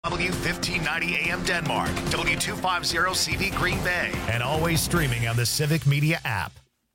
W1590 AM Denmark, W250CV Green Bay, and always streaming on the Civic Media app.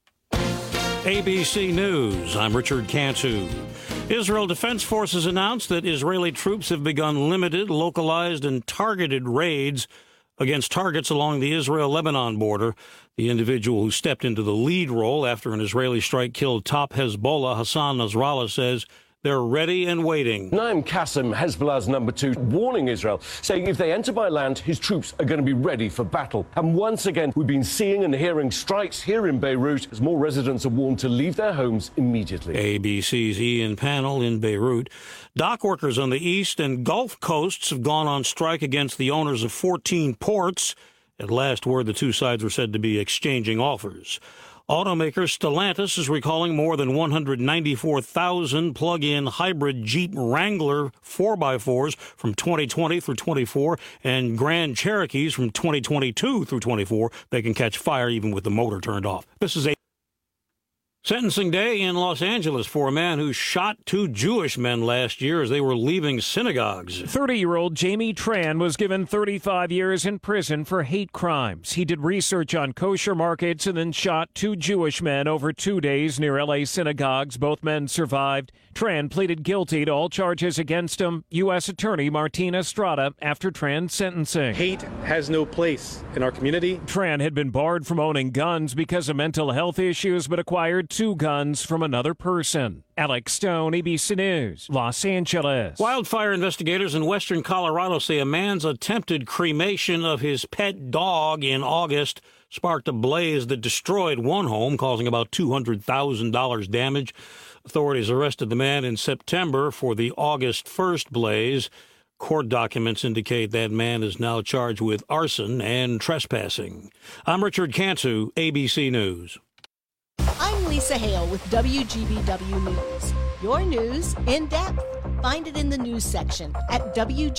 ABC News, I'm Richard Cantu. Israel Defense Forces announced that Israeli troops have begun limited, localized, and targeted raids against targets along the Israel-Lebanon border. The individual who stepped into the lead role after an Israeli strike killed top Hezbollah Hassan Nasrallah says they're ready and waiting. Naim Qassem, Hezbollah's number 2, warning Israel, saying if they enter by land, his troops are going to be ready for battle. And once again, we've been seeing and hearing strikes here in Beirut as more residents are warned to leave their homes immediately. ABC's Ian Pannell in Beirut. Dock workers on the east and Gulf coasts have gone on strike against the owners of 14 ports. At last word, the two sides were said to be exchanging offers. Automaker Stellantis is recalling more than 194,000 plug-in hybrid Jeep Wrangler 4x4s from 2020 through 24 and Grand Cherokees from 2022 through 24. They can catch fire even with the motor turned off. This is a sentencing day in Los Angeles for a man who shot 2 Jewish men last year as they were leaving synagogues. 30-year-old Jamie Tran was given 35 years in prison for hate crimes. He did research on kosher markets and then shot 2 Jewish men over 2 days near L.A. synagogues. Both men survived. Tran pleaded guilty to all charges against him. U.S. Attorney Martina Estrada after Tran's sentencing. Hate has no place in our community. Tran had been barred from owning guns because of mental health issues, but acquired 2 guns from another person. Alex Stone, ABC News, Los Angeles. Wildfire investigators in western Colorado say a man's attempted cremation of his pet dog in August sparked a blaze that destroyed one home, causing about $200,000 damage. Authorities arrested the man in September for the August 1st blaze. Court documents indicate that man is now charged with arson and trespassing. I'm Richard Cantu, ABC News. I'm Lisa Hale with WGBW News. Your news in depth. Find it in the news section at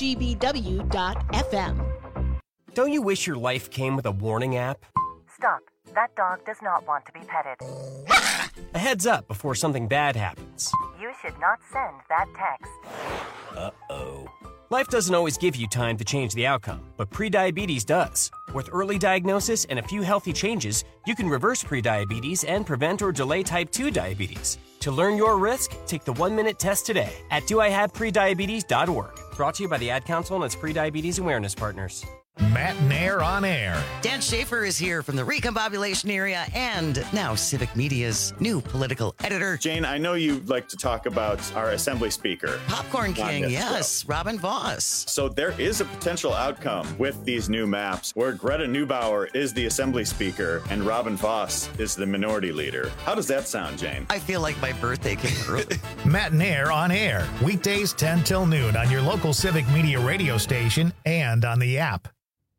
WGBW.FM. Don't you wish your life came with a warning app? Stop. That dog does not want to be petted. A heads up before something bad happens. You should not send that text. Uh-oh. Life doesn't always give you time to change the outcome, but prediabetes does. With early diagnosis and a few healthy changes, you can reverse prediabetes and prevent or delay type 2 diabetes. To learn your risk, take the 1-minute test today at doihaveprediabetes.org. Brought to you by the Ad Council and its prediabetes awareness partners. Matt Nair on air. Dan Schaefer is here from the Recombobulation area and now Civic Media's new political editor. Jane, I know you like to talk about our Assembly Speaker. Popcorn King, yes, Robin Voss. So there is a potential outcome with these new maps where Greta Neubauer is the Assembly Speaker and Robin Voss is the Minority Leader. How does that sound, Jane? I feel like my birthday came early. Matt Nair on air. Weekdays 10 till noon on your local Civic Media radio station and on the app.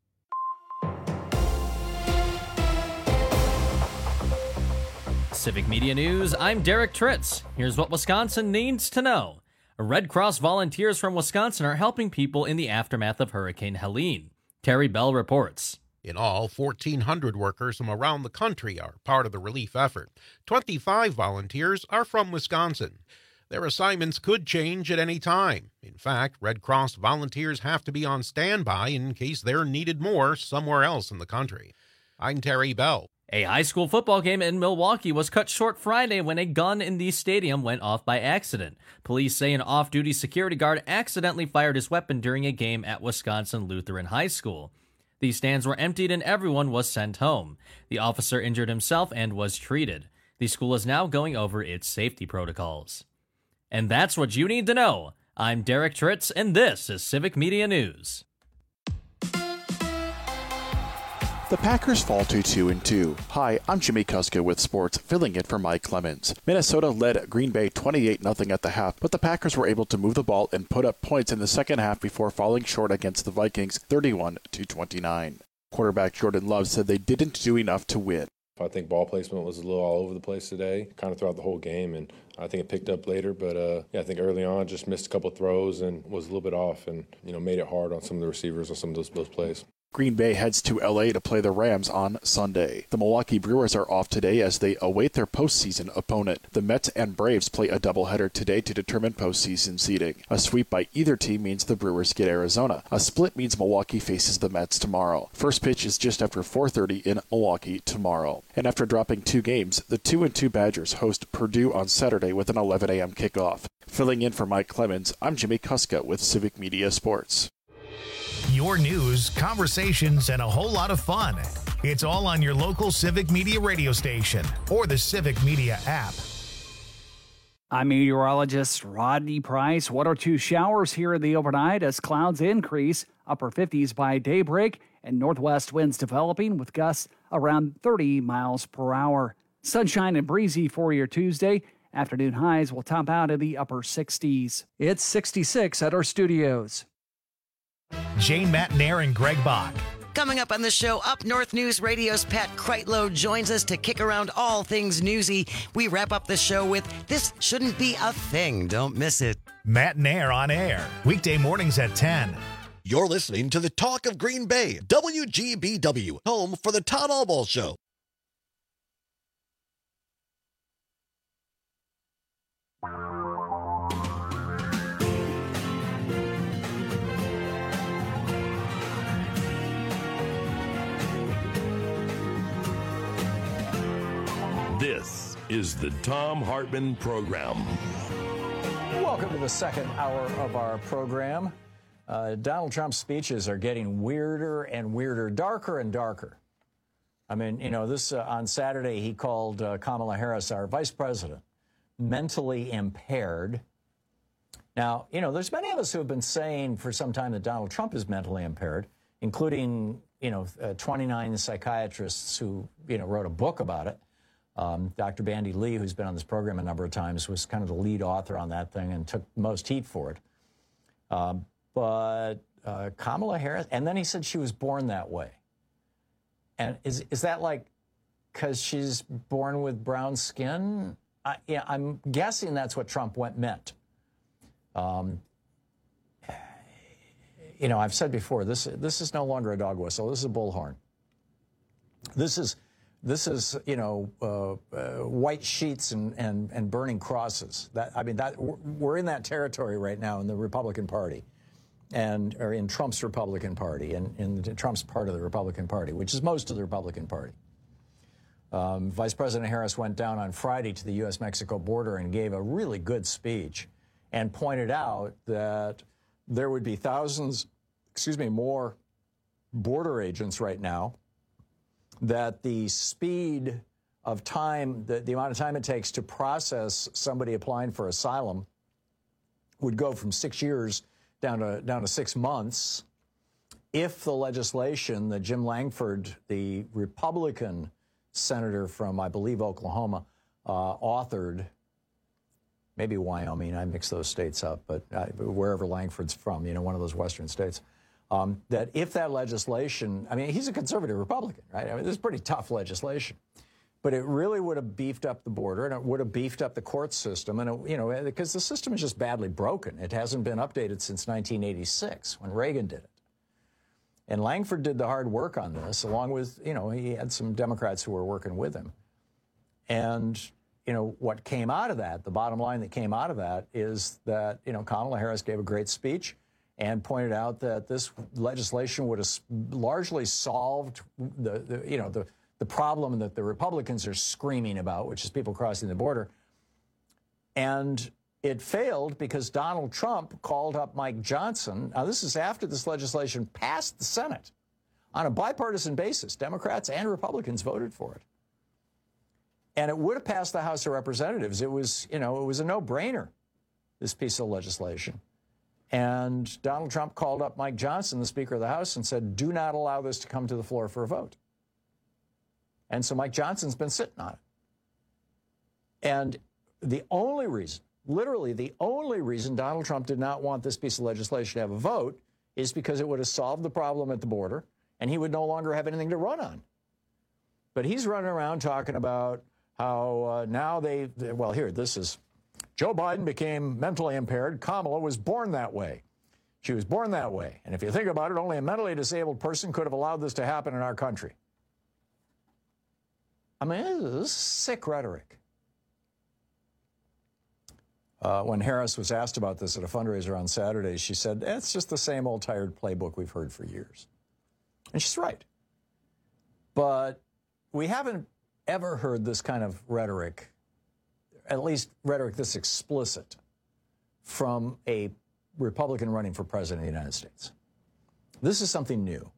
Civic Media News, I'm Derek Tritz. Here's what Wisconsin needs to know. Red Cross volunteers from Wisconsin are helping people in the aftermath of Hurricane Helene. Terry Bell reports. In all, 1,400 workers from around the country are part of the relief effort. 25 volunteers are from Wisconsin. Their assignments could change at any time. In fact, Red Cross volunteers have to be on standby in case they're needed more somewhere else in the country. I'm Terry Bell. A high school football game in Milwaukee was cut short Friday when a gun in the stadium went off by accident. Police say an off-duty security guard accidentally fired his weapon during a game at Wisconsin Lutheran High School. The stands were emptied and everyone was sent home. The officer injured himself and was treated. The school is now going over its safety protocols. And that's what you need to know. I'm Derek Tritz, and this is Civic Media News. The Packers fall to 2-2. Hi, I'm Jimmy Kuska with sports, filling in for Mike Clemens. Minnesota led Green Bay 28-0 at the half, but the Packers were able to move the ball and put up points in the second half before falling short against the Vikings 31-29. Quarterback Jordan Love said they didn't do enough to win. I think ball placement was a little all over the place today, kind of throughout the whole game, and I think it picked up later. But I think early on just missed a couple throws and was a little bit off, and made it hard on some of the receivers on some of those plays. Green Bay heads to L.A. to play the Rams on Sunday. The Milwaukee Brewers are off today as they await their postseason opponent. The Mets and Braves play a doubleheader today to determine postseason seeding. A sweep by either team means the Brewers get Arizona. A split means Milwaukee faces the Mets tomorrow. First pitch is just after 4:30 in Milwaukee tomorrow. And after dropping 2 games, the 2-2 Badgers host Purdue on Saturday with an 11 a.m. kickoff. Filling in for Mike Clemens, I'm Jimmy Kuska with Civic Media Sports. Your news, conversations, and a whole lot of fun. It's all on your local Civic Media radio station or the Civic Media app. I'm meteorologist Rodney Price. 1 or 2 showers here in the overnight as clouds increase, upper 50s by daybreak, and northwest winds developing with gusts around 30 miles per hour. Sunshine and breezy for your Tuesday. Afternoon highs will top out in the upper 60s. It's 66 at our studios. Jane Matnair and Greg Bach. Coming up on the show, Up North News Radio's Pat Kreitlow joins us to kick around all things newsy. We wrap up the show with This Shouldn't Be a Thing. Don't miss it. Matnair on air, weekday mornings at 10. You're listening to the Talk of Green Bay, WGBW, home for the Todd Albaugh Show. This is the Thom Hartmann Program. Welcome to the second hour of our program. Donald Trump's speeches are getting weirder and weirder, darker and darker. I mean, you know, this on Saturday he called Kamala Harris, our vice president, mentally impaired. Now, you know, there's many of us who have been saying for some time that Donald Trump is mentally impaired, including, 29 psychiatrists who, wrote a book about it. Dr. Bandy Lee, who's been on this program a number of times, was kind of the lead author on that thing and took most heat for it. But Kamala Harris, and then he said she was born that way. And is that like because she's born with brown skin? I'm guessing that's what Trump meant. I've said before, this is no longer a dog whistle. This is a bullhorn. This is white sheets and burning crosses. We're in that territory right now in the Republican Party, or in Trump's Republican Party, and in Trump's part of the Republican Party, which is most of the Republican Party. Vice President Harris went down on Friday to the U.S.-Mexico border and gave a really good speech and pointed out that there would be more border agents right now, that the speed of time, the amount of time it takes to process somebody applying for asylum would go from 6 years down to 6 months if the legislation that Jim Langford, the Republican senator from, I believe, Oklahoma, authored, maybe Wyoming, I mix those states up, but wherever Langford's from, one of those western states, that if that legislation, he's a conservative Republican, right? This is pretty tough legislation, but it really would have beefed up the border and it would have beefed up the court system, and because the system is just badly broken. It hasn't been updated since 1986 when Reagan did it. And Langford did the hard work on this, along with, he had some Democrats who were working with him. And, what came out of that, the bottom line that came out of that is that, Kamala Harris gave a great speech and pointed out that this legislation would have largely solved the problem that the Republicans are screaming about, which is people crossing the border. And it failed because Donald Trump called up Mike Johnson. Now, this is after this legislation passed the Senate on a bipartisan basis. Democrats and Republicans voted for it. And it would have passed the House of Representatives. It was a no-brainer, this piece of legislation. And Donald Trump called up Mike Johnson, the Speaker of the House, and said, do not allow this to come to the floor for a vote. And so Mike Johnson's been sitting on it. And the only reason, literally the only reason Donald Trump did not want this piece of legislation to have a vote is because it would have solved the problem at the border, and he would no longer have anything to run on. But he's running around talking about how now this is Joe Biden became mentally impaired. Kamala was born that way. She was born that way. And if you think about it, only a mentally disabled person could have allowed this to happen in our country. I mean, this is sick rhetoric. When Harris was asked about this at a fundraiser on Saturday, she said, it's just the same old tired playbook we've heard for years. And she's right. But we haven't ever heard this kind of rhetoric, at least rhetoric this explicit, from a Republican running for president of the United States. This is something new.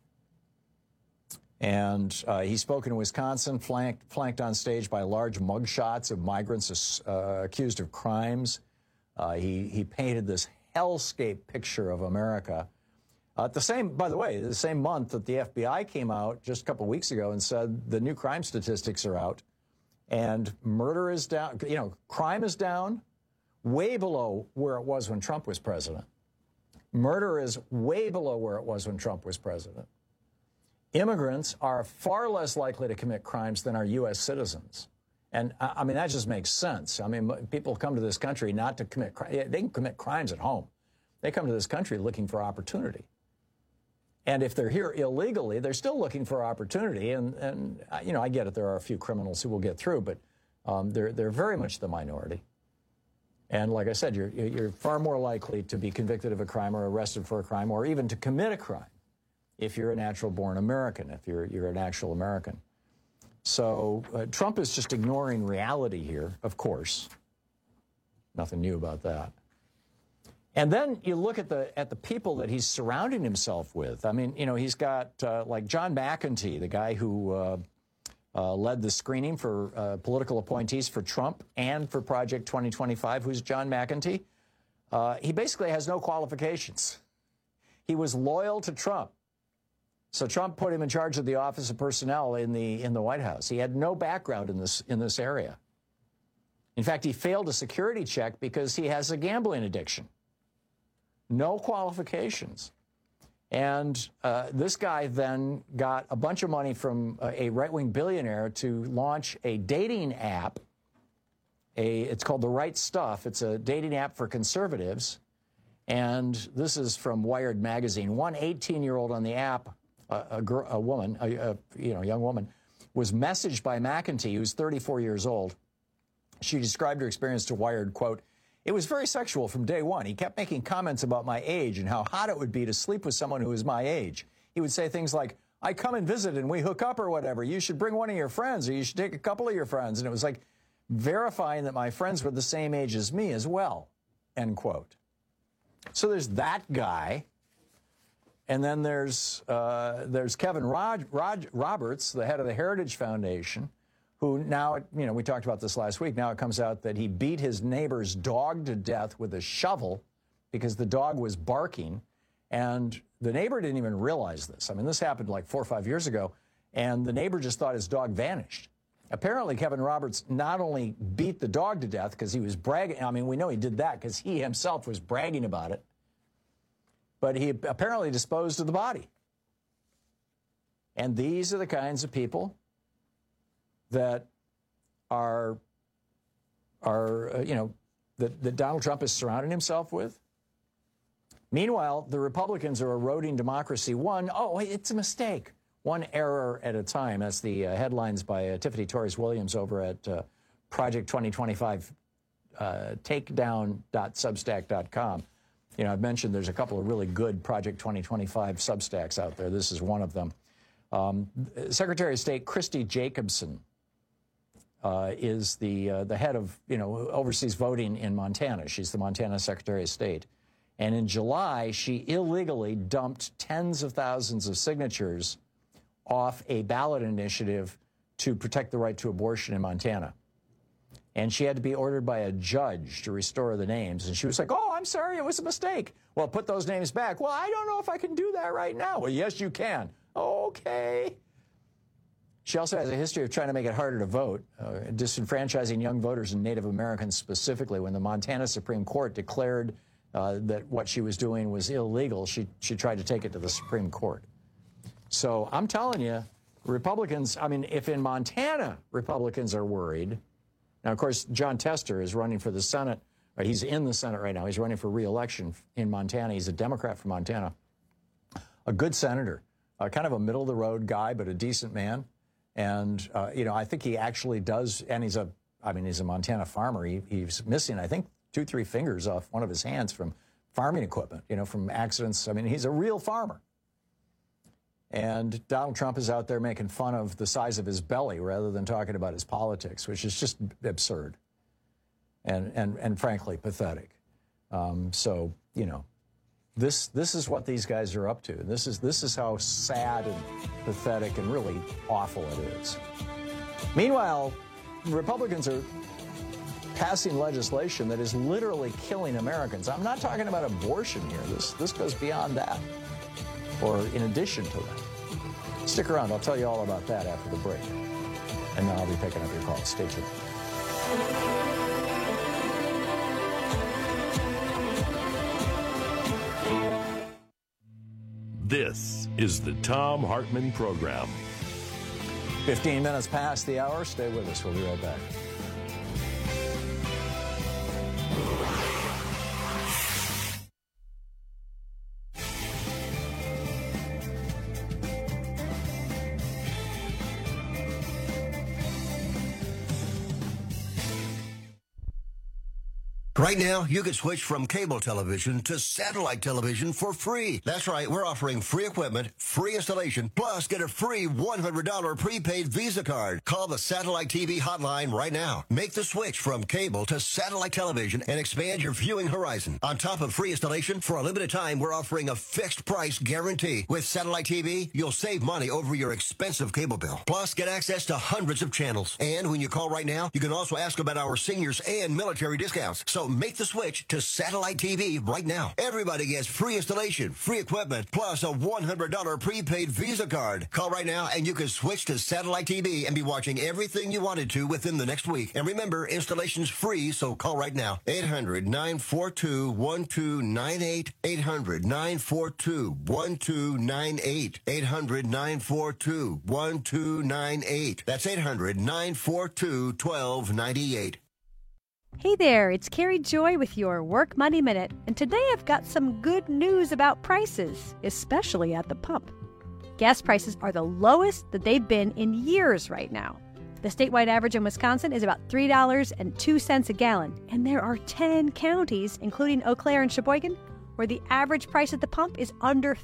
And he spoke in Wisconsin, flanked on stage by large mugshots of migrants accused of crimes. He painted this hellscape picture of America. By the way, the same month that the FBI came out just a couple weeks ago and said the new crime statistics are out, and murder is down. You know, crime is down, way below where it was when Trump was president. Murder is way below where it was when Trump was president. Immigrants are far less likely to commit crimes than our U.S. citizens. And, I mean, that just makes sense. I mean, people come to this country not to commit crimes. They can commit crimes at home. They come to this country looking for opportunity. And if they're here illegally, they're still looking for opportunity. And you know, I get it. There are a few criminals who will get through, but they're very much the minority. And like I said, you're far more likely to be convicted of a crime or arrested for a crime or even to commit a crime if you're a natural-born American, if you're an actual American. So Trump is just ignoring reality here, of course. Nothing new about that. And then you look at the people that he's surrounding himself with. I mean, you know, he's got like John McEntee, the guy who led the screening for political appointees for Trump and for Project 2025. Who's John McEntee? He basically has no qualifications. He was loyal to Trump. So Trump put him in charge of the Office of Personnel in the White House. He had no background in this area. In fact, he failed a security check because he has a gambling addiction. No qualifications. And this guy then got a bunch of money from a right-wing billionaire to launch a dating app. It's called The Right Stuff. It's a dating app for conservatives. And this is from Wired magazine. One 18-year-old on the app, a young woman, was messaged by McEntee, who's 34 years old. She described her experience to Wired, quote, "It was very sexual from day one. He kept making comments about my age and how hot it would be to sleep with someone who was my age. He would say things like, I come and visit and we hook up or whatever. You should bring one of your friends or you should take a couple of your friends." And it was like verifying that my friends were the same age as me as well, end quote. So there's that guy. And then there's Kevin Roberts, the head of the Heritage Foundation, who now, you know, we talked about this last week. Now it comes out that he beat his neighbor's dog to death with a shovel because the dog was barking. And the neighbor didn't even realize this. I mean, this happened like 4 or 5 years ago. And the neighbor just thought his dog vanished. Apparently, Kevin Roberts not only beat the dog to death because he was bragging. I mean, we know he did that because he himself was bragging about it. But he apparently disposed of the body. And these are the kinds of people that are that Donald Trump is surrounding himself with. Meanwhile, the Republicans are eroding democracy. It's a mistake. One error at a time. That's the headlines by Tiffany Torres Williams over at Project 2025 takedown.substack.com. You know, I've mentioned there's a couple of really good Project 2025 Substacks out there. This is one of them. Secretary of State Christy Jacobson is the head of, oversees voting in Montana. She's the Montana Secretary of State. And in July, she illegally dumped tens of thousands of signatures off a ballot initiative to protect the right to abortion in Montana. And she had to be ordered by a judge to restore the names. And she was like, "Oh, I'm sorry, it was a mistake." "Well, put those names back." "Well, I don't know if I can do that right now." "Well, yes, you can." "Okay." She also has a history of trying to make it harder to vote, disenfranchising young voters and Native Americans specifically. When the Montana Supreme Court declared that what she was doing was illegal, she tried to take it to the Supreme Court. So I'm telling you, Republicans, if in Montana Republicans are worried. Now, of course, John Tester is running for the Senate Right? He's in the Senate right now. He's running for re-election in Montana. He's a Democrat from Montana. A good senator, kind of a middle-of-the-road guy, but a decent man. And, I think he actually does, and he's a Montana farmer. He's missing, I think, 2-3 fingers off one of his hands from farming equipment, from accidents. I mean, he's a real farmer. And Donald Trump is out there making fun of the size of his belly rather than talking about his politics, which is just absurd and frankly pathetic. This is what these guys are up to. This is how sad and pathetic and really awful it is. Meanwhile, Republicans are passing legislation that is literally killing Americans. I'm not talking about abortion here. This goes beyond that, or in addition to that. Stick around. I'll tell you all about that after the break. And then I'll be picking up your calls. Stay tuned. This is the Thom Hartmann Program. 15 minutes past the hour. Stay with us. We'll be right back. Right now, you can switch from cable television to satellite television for free. That's right, we're offering free equipment, free installation, plus get a free $100 prepaid Visa card. Call the Satellite TV hotline right now. Make the switch from cable to satellite television and expand your viewing horizon. On top of free installation, for a limited time, we're offering a fixed price guarantee. With Satellite TV, you'll save money over your expensive cable bill. Plus, get access to hundreds of channels. And when you call right now, you can also ask about our seniors and military discounts. So make the switch to Satellite TV right now. Everybody gets free installation, free equipment, plus a $100 prepaid Visa card. Call right now and you can switch to Satellite TV and be watching everything you wanted to within the next week. And remember, installation's free, so call right now. 800-942-1298. 800-942-1298. 800-942-1298. That's 800-942-1298. Hey there, it's Carrie Joy with your Work Money Minute, and today I've got some good news about prices, especially at the pump. Gas prices are the lowest that they've been in years right now. The statewide average in Wisconsin is about $3.02 a gallon, and there are 10 counties, including Eau Claire and Sheboygan, where the average price at the pump is under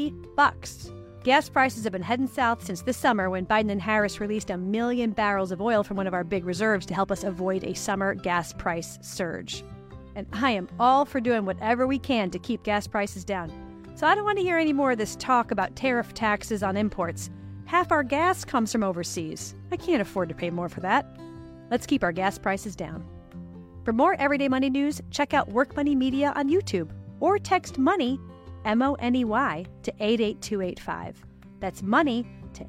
$3. Gas prices have been heading south since this summer when Biden and Harris released 1 million barrels of oil from one of our big reserves to help us avoid a summer gas price surge. And I am all for doing whatever we can to keep gas prices down. So I don't want to hear any more of this talk about tariff taxes on imports. Half our gas comes from overseas. I can't afford to pay more for that. Let's keep our gas prices down. For more everyday money news, check out Work Money Media on YouTube or text MONEY, MONEY, to 88285. That's money to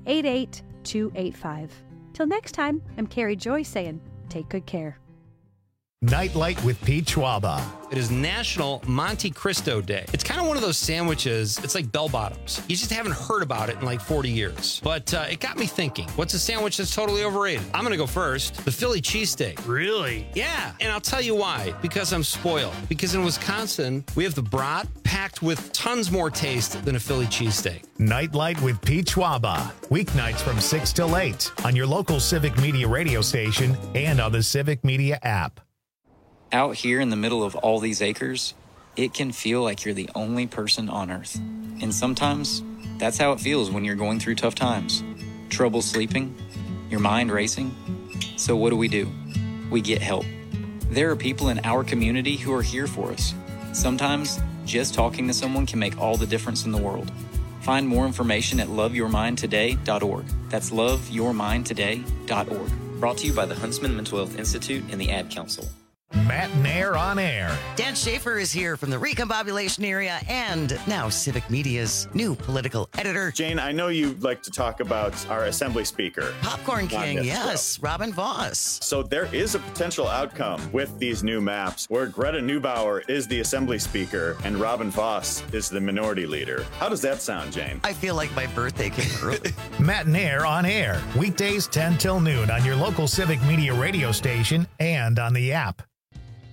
88285. Till next time, I'm Carrie Joy saying, take good care. Nightlight with Pete Schwaba. It is National Monte Cristo Day. It's kind of one of those sandwiches, it's like bell bottoms. You just haven't heard about it in like 40 years. But it got me thinking, what's a sandwich that's totally overrated? I'm going to go first. The Philly cheesesteak. Really? Yeah, and I'll tell you why. Because I'm spoiled. Because in Wisconsin, we have the brat packed with tons more taste than a Philly cheesesteak. Nightlight with Pete Schwaba. Weeknights from 6 till 8 on your local Civic Media radio station and on the Civic Media app. Out here in the middle of all these acres, it can feel like you're the only person on Earth. And sometimes, that's how it feels when you're going through tough times. Trouble sleeping, your mind racing. So what do? We get help. There are people in our community who are here for us. Sometimes, just talking to someone can make all the difference in the world. Find more information at loveyourmindtoday.org. That's loveyourmindtoday.org. Brought to you by the Huntsman Mental Health Institute and the Ad Council. Matt Nair on air. Dan Schaefer is here from the Recombobulation area and now Civic Media's new political editor. Jane, I know you like to talk about our Assembly Speaker. Popcorn King, yes, Robin Vos. So there is a potential outcome with these new maps where Greta Neubauer is the Assembly Speaker and Robin Vos is the Minority Leader. How does that sound, Jane? I feel like my birthday came early. Matt Nair on air. Weekdays 10 till noon on your local Civic Media radio station and on the app.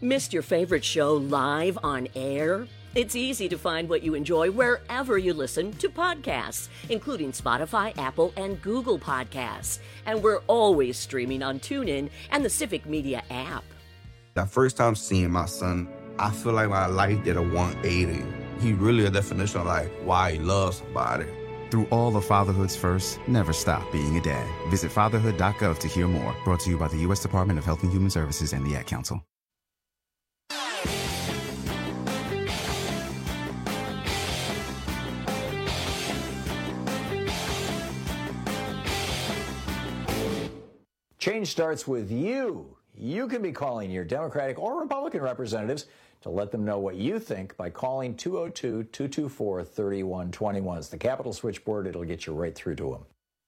Missed your favorite show live on air? It's easy to find what you enjoy wherever you listen to podcasts, including Spotify, Apple, and Google Podcasts. And we're always streaming on TuneIn and the Civic Media app. The first time seeing my son, I feel like my life did a 180. He really a definition of like why he loves somebody. Through all of fatherhood's first, never stop being a dad. Visit fatherhood.gov to hear more. Brought to you by the U.S. Department of Health and Human Services and the Ad Council. Change starts with you. You can be calling your Democratic or Republican representatives to let them know what you think by calling 202-224-3121. It's the Capitol switchboard. It'll get you right through to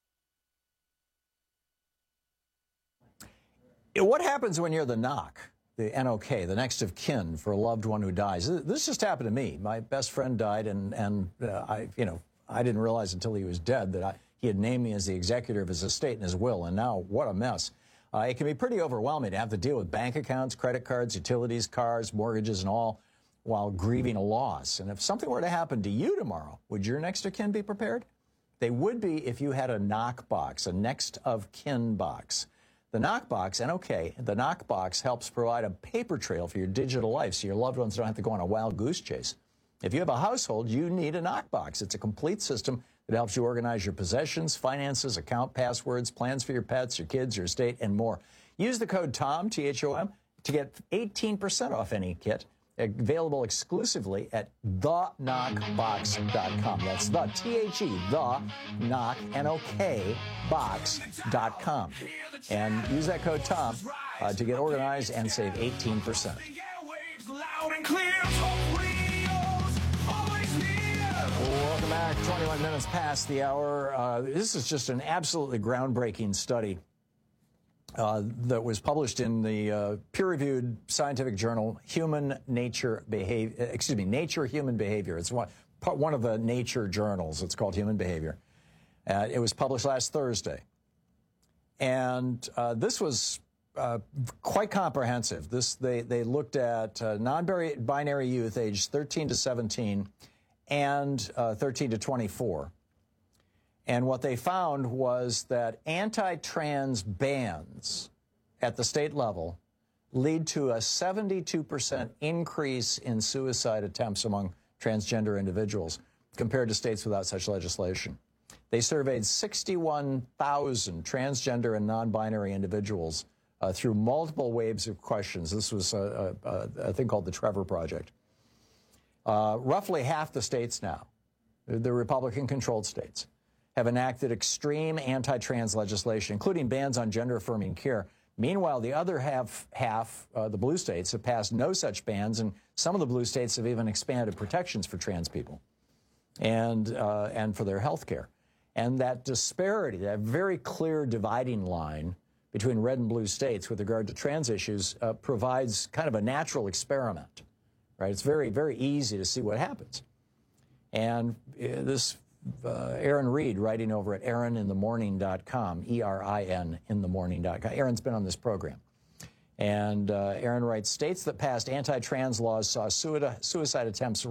them. What happens when you're the NOC, the NOK, the next of kin for a loved one who dies? This just happened to me. My best friend died, and I didn't realize until he was dead that he had named me as the executor of his estate and his will, and now what a mess. It can be pretty overwhelming to have to deal with bank accounts, credit cards, utilities, cars, mortgages, and all while grieving a loss. And if something were to happen to you tomorrow, would your next of kin be prepared? They would be if you had a NOC box, a next of kin box. The NOC box, NOK, the NOC box helps provide a paper trail for your digital life so your loved ones don't have to go on a wild goose chase. If you have a household, you need a NOC box. It's a complete system that helps you organize your possessions, finances, account passwords, plans for your pets, your kids, your estate, and more. Use the code TOM, T-H-O-M, to get 18% off any kit, available exclusively at thenocbox.com. That's the T-H-E, the knock, N-O-K, box.com. And use that code TOM to get organized and save 18%. Welcome back. 21 minutes past the hour. This is just an absolutely groundbreaking study that was published in the peer-reviewed scientific journal Nature Human Behavior. It's one of the Nature journals. It's called Human Behavior. It was published last Thursday. And this was quite comprehensive. They looked at non-binary youth aged 13 to 17 and 13 to 24. And what they found was that anti-trans bans at the state level lead to a 72% increase in suicide attempts among transgender individuals compared to states without such legislation. They surveyed 61,000 transgender and non-binary individuals through multiple waves of questions. This was a thing called the Trevor Project. Roughly half the states now, the Republican-controlled states, have enacted extreme anti-trans legislation, including bans on gender-affirming care. Meanwhile, the other half, the blue states, have passed no such bans, and some of the blue states have even expanded protections for trans people and for their health care. And that disparity, that very clear dividing line between red and blue states with regard to trans issues provides kind of a natural experiment, right? It's very, very easy to see what happens. And this Aaron Reed, writing over at aaroninthemorning.com, E-R-I-N, inthemorning.com. Aaron's been on this program. And Aaron writes, states that passed anti-trans laws saw suicide attempt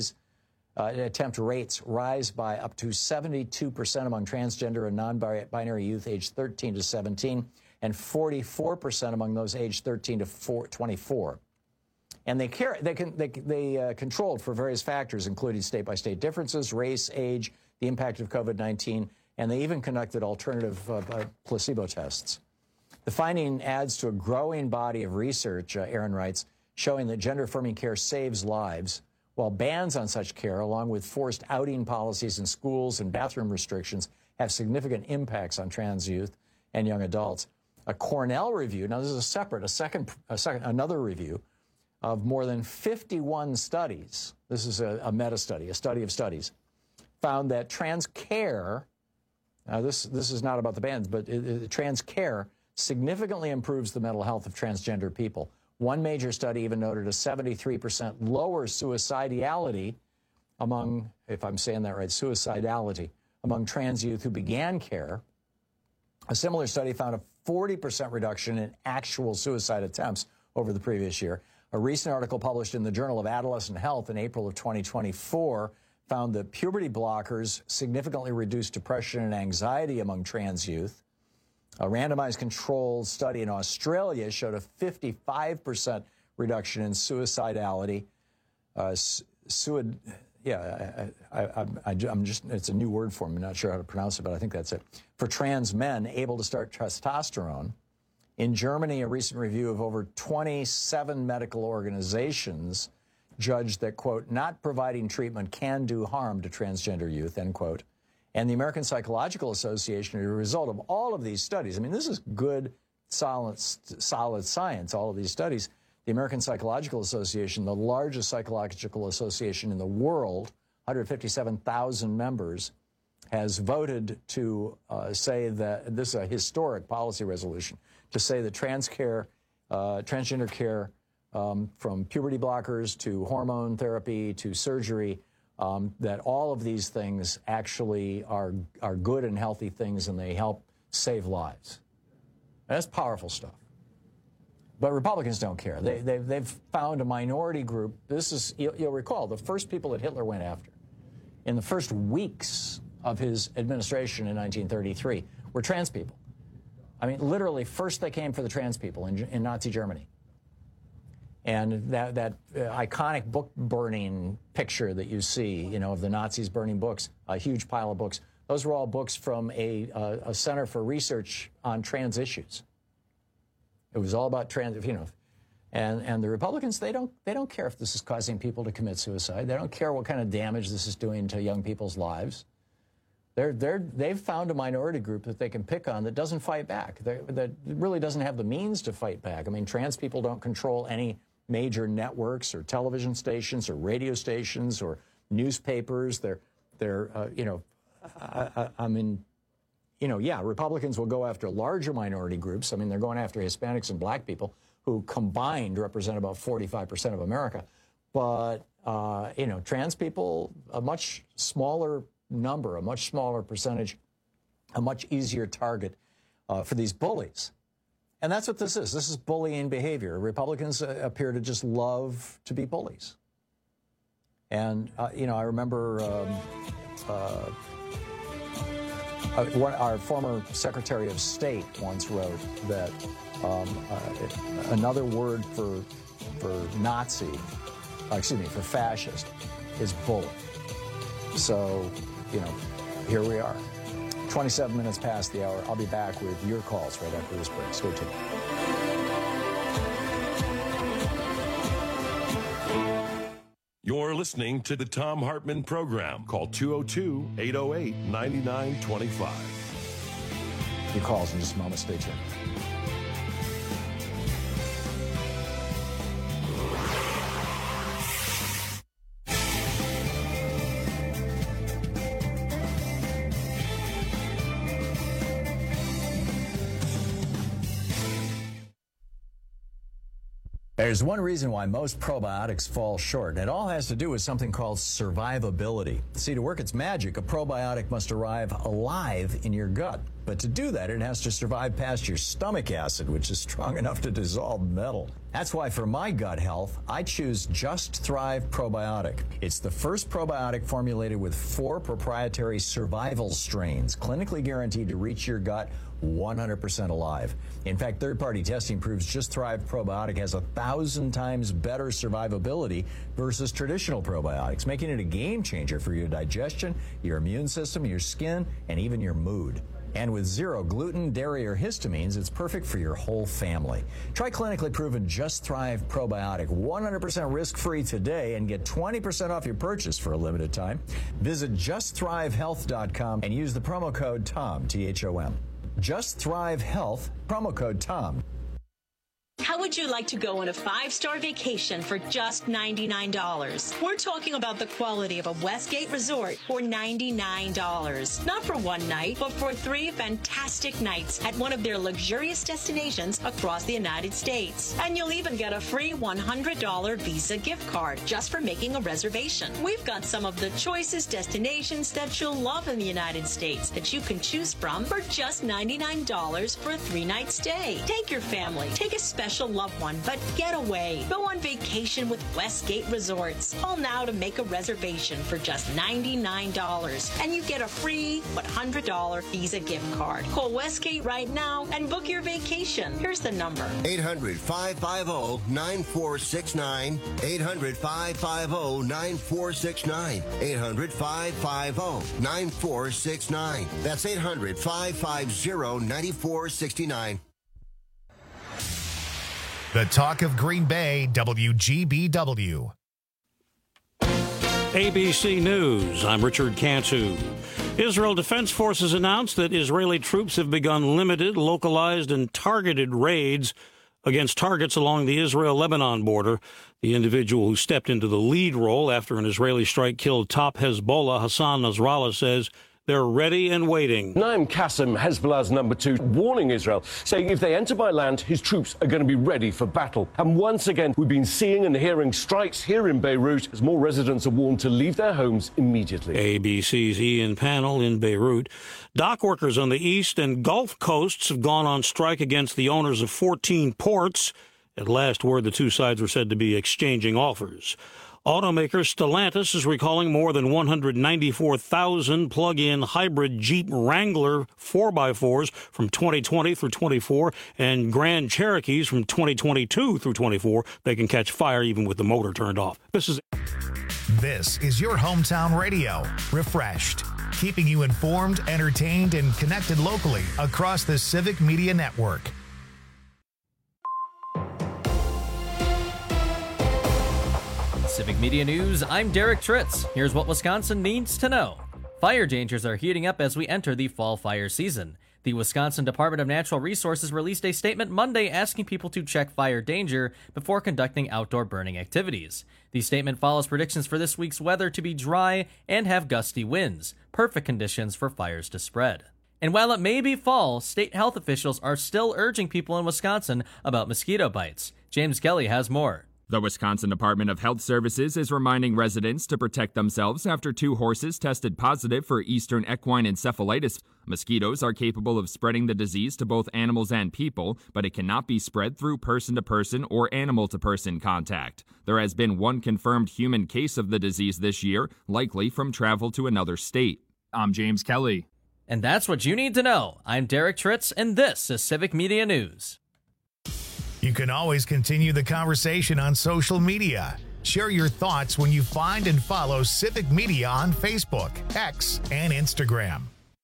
rates rise by up to 72% among transgender and non-binary youth aged 13 to 17 and 44% among those aged 13 to 24. And they controlled for various factors, including state-by-state differences, race, age, the impact of COVID-19, and they even conducted alternative placebo tests. The finding adds to a growing body of research, Aaron writes, showing that gender-affirming care saves lives, while bans on such care, along with forced outing policies in schools and bathroom restrictions, have significant impacts on trans youth and young adults. A Cornell review, now this is another review, of more than 51 studies, this is a meta-study, a study of studies, found that trans care, now this is not about the bans, but trans care significantly improves the mental health of transgender people. One major study even noted a 73% lower suicidality among, if I'm saying that right, suicidality among trans youth who began care. A similar study found a 40% reduction in actual suicide attempts over the previous year. A recent article published in the Journal of Adolescent Health in April of 2024 found that puberty blockers significantly reduce depression and anxiety among trans youth. A randomized controlled study in Australia showed a 55% reduction in suicidality. It's a new word for me. I'm not sure how to pronounce it, but I think that's it. For trans men able to start testosterone. In Germany, a recent review of over 27 medical organizations judged that, quote, not providing treatment can do harm to transgender youth, end quote. And the American Psychological Association, as a result of all of these studies, I mean, this is good, solid science, all of these studies. The American Psychological Association, the largest psychological association in the world, 157,000 members, has voted to say that this is a historic policy resolution, to say that transgender care, from puberty blockers to hormone therapy to surgery, that all of these things actually are good and healthy things, and they help save lives. That's powerful stuff. But Republicans don't care. They've found a minority group. This is, you'll recall, the first people that Hitler went after in the first weeks of his administration in 1933 were trans people. I mean, literally, first they came for the trans people in Nazi Germany. And that iconic book burning picture that you see, of the Nazis burning books, a huge pile of books, those were all books from a Center for Research on Trans Issues. It was all about trans, and the Republicans, they don't care if this is causing people to commit suicide. They don't care what kind of damage this is doing to young people's lives. They've found a minority group that they can pick on that doesn't fight back, that really doesn't have the means to fight back. I mean, trans people don't control any major networks or television stations or radio stations or newspapers. Republicans will go after larger minority groups. I mean, they're going after Hispanics and black people who combined represent about 45% of America. But, trans people, a much smaller number, a much smaller percentage, a much easier target for these bullies. And that's what this is. This is bullying behavior. Republicans appear to just love to be bullies. And, I remember our former Secretary of State once wrote that another word for fascist is bully. So, here we are. 27 minutes past the hour. I'll be back with your calls right after this break. Stay tuned. You're listening to the Thom Hartmann Program. Call 202-808-9925. Your calls in just a moment. Stay tuned. There's one reason why most probiotics fall short, and it all has to do with something called survivability. See, to work its magic, a probiotic must arrive alive in your gut. But to do that, it has to survive past your stomach acid, which is strong enough to dissolve metal. That's why for my gut health, I choose Just Thrive Probiotic. It's the first probiotic formulated with 4 proprietary survival strains, clinically guaranteed to reach your gut 100% alive. In fact, third-party testing proves Just Thrive Probiotic has 1,000 times better survivability versus traditional probiotics, making it a game changer for your digestion, your immune system, your skin, and even your mood. And with 0 gluten, dairy, or histamines, it's perfect for your whole family. Try clinically proven Just Thrive Probiotic 100% risk-free today and get 20% off your purchase for a limited time. Visit JustThriveHealth.com and use the promo code TOM, T-H-O-M. Just Thrive Health, promo code TOM. How would you like to go on a 5-star vacation for just $99? We're talking about the quality of a Westgate resort for $99. Not for one night, but for 3 fantastic nights at one of their luxurious destinations across the United States. And you'll even get a free $100 Visa gift card just for making a reservation. We've got some of the choicest destinations that you'll love in the United States that you can choose from for just $99 for a 3-night stay. Take your family. Take a special special loved one, but get away. Go on vacation with Westgate Resorts. Call now to make a reservation for just $99, and you get a free $100 Visa gift card. Call Westgate right now and book your vacation. Here's the number. 800-550-9469. 800-550-9469. 800-550-9469. That's 800-550-9469. The Talk of Green Bay, WGBW. ABC News, I'm Richard Cantu. Israel Defense Forces announced that Israeli troops have begun limited, localized, and targeted raids against targets along the Israel-Lebanon border. The individual who stepped into the lead role after an Israeli strike killed top Hezbollah Hassan Nasrallah says they're ready and waiting. Naim Qassem, Hezbollah's number 2, warning Israel, saying if they enter by land, his troops are going to be ready for battle. And once again, we've been seeing and hearing strikes here in Beirut as more residents are warned to leave their homes immediately. ABC's Ian Pannell in Beirut. Dock workers on the east and Gulf coasts have gone on strike against the owners of 14 ports. At last word, the two sides were said to be exchanging offers. Automaker Stellantis is recalling more than 194,000 plug-in hybrid Jeep Wrangler 4x4s from 2020 through 24 and Grand Cherokees from 2022 through 24. They can catch fire even with the motor turned off. This is your hometown radio. Refreshed, keeping you informed, entertained, and connected locally across the Civic Media Network. Civic Media News, I'm Derek Tritz. Here's what Wisconsin needs to know. Fire dangers are heating up as we enter the fall fire season. The Wisconsin Department of Natural Resources released a statement Monday asking people to check fire danger before conducting outdoor burning activities. The statement follows predictions for this week's weather to be dry and have gusty winds, perfect conditions for fires to spread. And while it may be fall, state health officials are still urging people in Wisconsin about mosquito bites. James Kelly has more. The Wisconsin Department of Health Services is reminding residents to protect themselves after 2 horses tested positive for Eastern equine encephalitis. Mosquitoes are capable of spreading the disease to both animals and people, but it cannot be spread through person-to-person or animal-to-person contact. There has been 1 confirmed human case of the disease this year, likely from travel to another state. I'm James Kelly. And that's what you need to know. I'm Derek Tritz, and this is Civic Media News. You can always continue the conversation on social media. Share your thoughts when you find and follow Civic Media on Facebook, X, and Instagram.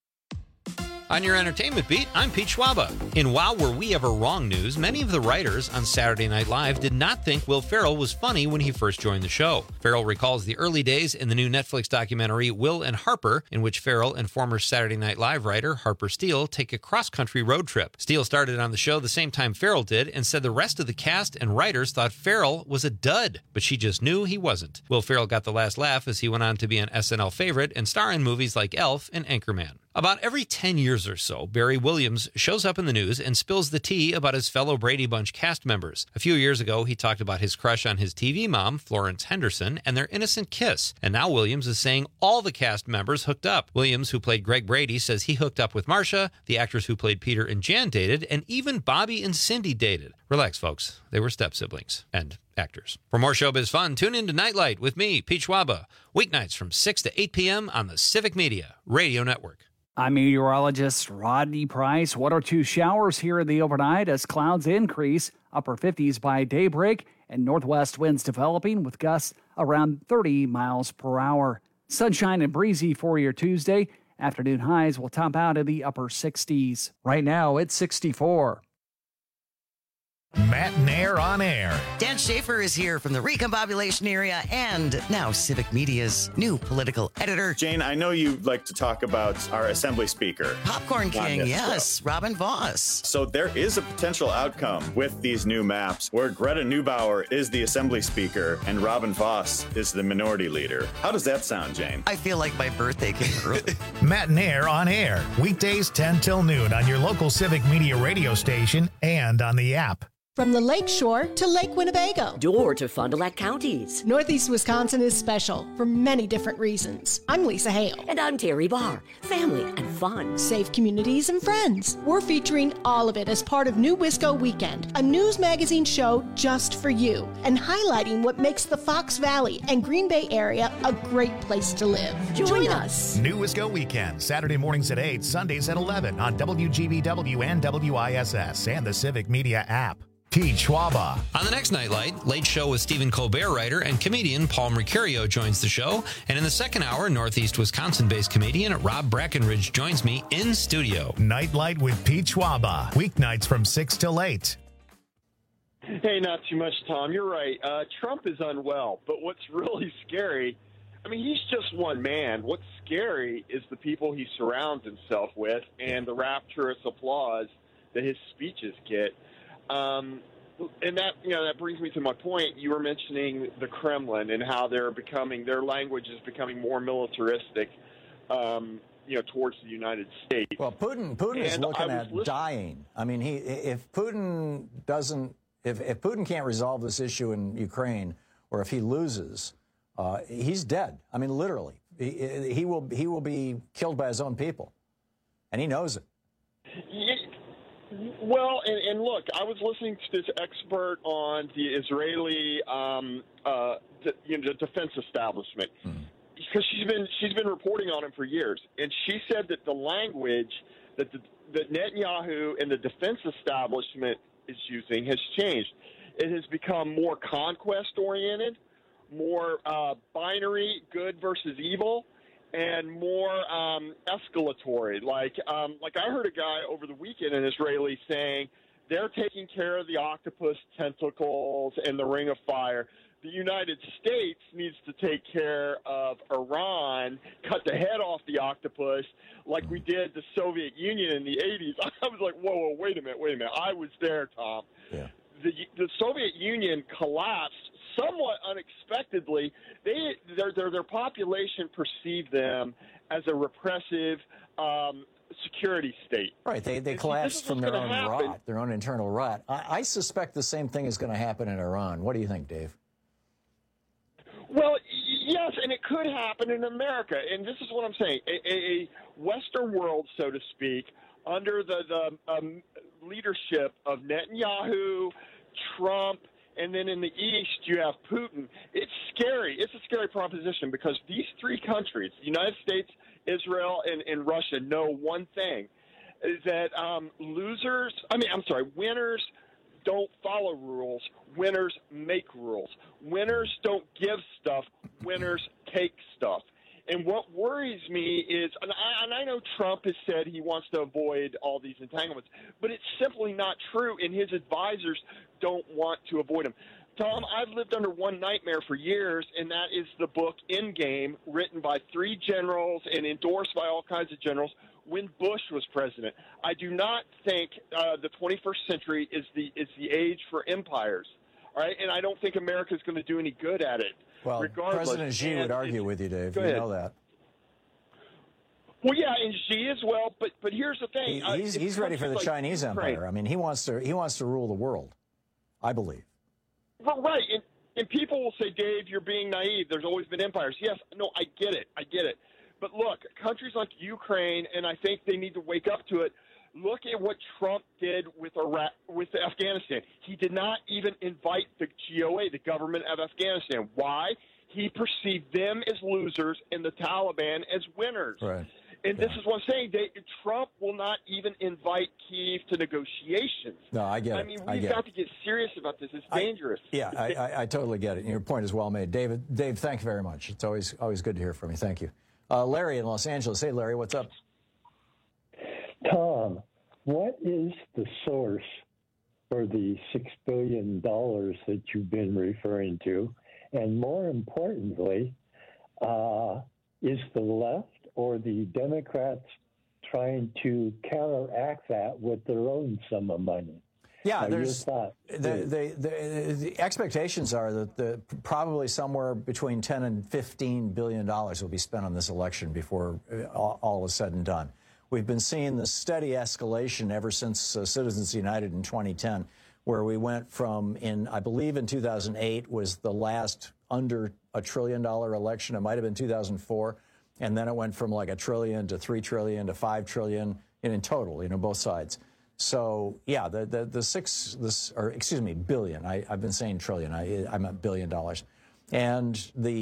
On your entertainment beat, I'm Pete Schwaba. In Wow Were We Ever Wrong news, many of the writers on Saturday Night Live did not think Will Ferrell was funny when he first joined the show. Ferrell recalls the early days in the new Netflix documentary Will and Harper, in which Ferrell and former Saturday Night Live writer Harper Steele take a cross-country road trip. Steele started on the show the same time Ferrell did and said the rest of the cast and writers thought Ferrell was a dud, but she just knew he wasn't. Will Ferrell got the last laugh as he went on to be an SNL favorite and star in movies like Elf and Anchorman. About every 10 years or so, Barry Williams shows up in the news and spills the tea about his fellow Brady Bunch cast members. A few years ago, he talked about his crush on his TV mom, Florence Henderson, and their innocent kiss. And now Williams is saying all the cast members hooked up. Williams, who played Greg Brady, says he hooked up with Marcia, the actors who played Peter and Jan dated, and even Bobby and Cindy dated. Relax, folks. They were step-siblings. And actors. For more showbiz fun, tune in to Nightlight with me, Pete Schwaba, weeknights from 6 to 8 p.m. on the Civic Media Radio Network. I'm meteorologist Rodney Price. 1 or 2 showers here in the overnight as clouds increase, upper 50s by daybreak, and northwest winds developing with gusts around 30 miles per hour. Sunshine and breezy for your Tuesday. Afternoon highs will top out in the upper 60s. Right now, it's 64. Matt Nair on air. Dan Schaefer is here from the Recombobulation area and now Civic Media's new political editor. Jane, I know you like to talk about our Assembly Speaker. Popcorn King, yes, Robin Voss. So there is a potential outcome with these new maps where Greta Neubauer is the Assembly Speaker and Robin Voss is the Minority Leader. How does that sound, Jane? I feel like my birthday came early. Matt Nair on air, weekdays 10 till noon on your local Civic Media radio station and on the app. From the Lake Shore to Lake Winnebago. Door to Fond du Lac counties. Northeast Wisconsin is special for many different reasons. I'm Lisa Hale. And I'm Terry Barr. Family and fun. Safe communities and friends. We're featuring all of it as part of New Wisco Weekend, a news magazine show just for you, and highlighting what makes the Fox Valley and Green Bay area a great place to live. Join us. New Wisco Weekend, Saturday mornings at 8, Sundays at 11 on WGBW and WISS and the Civic Media app. Pete Schwaba. On the next Nightlight, Late Show with Stephen Colbert writer and comedian Paul Mercurio joins the show. And in the second hour, Northeast Wisconsin-based comedian Rob Brackenridge joins me in studio. Nightlight with Pete Schwaba. Weeknights from 6 till 8. Hey, not too much, Tom. You're right. Trump is unwell. But what's really scary, I mean, he's just one man. What's scary is the people he surrounds himself with and the rapturous applause that his speeches get. And that brings me to my point. You were mentioning the Kremlin and how their language is becoming more militaristic, towards the United States. Well, Putin is looking at dying. I mean, if Putin can't resolve this issue in Ukraine, or if he loses, he's dead. I mean, literally, he will be killed by his own people, and he knows it. Yeah. Well, and look, I was listening to this expert on the Israeli defense establishment because she's been reporting on him for years, and she said that the language that Netanyahu and the defense establishment is using has changed. It has become more conquest-oriented, more binary, good versus evil, and more escalatory. Like I heard a guy over the weekend, an Israeli, saying they're taking care of the octopus tentacles and the ring of fire. The United States needs to take care of Iran, cut the head off the octopus like we did the Soviet Union in the 80s. I was like, whoa, wait a minute. I was there, Tom. Yeah. The Soviet Union collapsed somewhat unexpectedly. Their population perceived them as a repressive security state. Right. They collapsed from their own rot, their own internal rot. I suspect the same thing is going to happen in Iran. What do you think, Dave? Well, yes, and it could happen in America. And this is what I'm saying. A Western world, so to speak, under the leadership of Netanyahu, Trump, and then in the East, you have Putin. It's scary. It's a scary proposition because these three countries, the United States, Israel, and Russia, know one thing, is that winners don't follow rules. Winners make rules. Winners don't give stuff. Winners take stuff. And what worries me is, and I know Trump has said he wants to avoid all these entanglements, but it's simply not true, and his advisors don't want to avoid them. Tom, I've lived under one nightmare for years, and that is the book Endgame, written by three generals and endorsed by all kinds of generals when Bush was president. I do not think the 21st century is the age for empires, all right? And I don't think America is going to do any good at it. Well, President Xi would argue with you, Dave. You know that. Well, yeah, and Xi as well. But here's the thing: he's ready for the Chinese empire. I mean, he wants to rule the world, I believe. Well, right, and people will say, Dave, you're being naive. There's always been empires. Yes, no, I get it. But look, countries like Ukraine, and I think they need to wake up to it. Look at what Trump did with Afghanistan. He did not even invite the GOA, the government of Afghanistan. Why? He perceived them as losers and the Taliban as winners. Right. And this is what I'm saying. Trump will not even invite Kyiv to negotiations. No, I get it. I mean, we've got to get serious about this. It's dangerous. I totally get it. Your point is well made. Dave, thank you very much. It's always good to hear from you. Thank you. Larry in Los Angeles. Hey, Larry, what's up? Tom, what is the source for the $6 billion that you've been referring to? And more importantly, is the left or the Democrats trying to counteract that with their own sum of money? Yeah, the expectations are that probably somewhere between $10 and $15 billion will be spent on this election before all is said and done. We've been seeing the steady escalation ever since Citizens United in 2010. where we went from, I believe in 2008 was the last under $1 trillion election. It might have been 2004. And then it went from like $1 trillion to $3 trillion to $5 trillion in total, both sides. So, yeah, the billion. I've been saying trillion. I meant $1 billion. And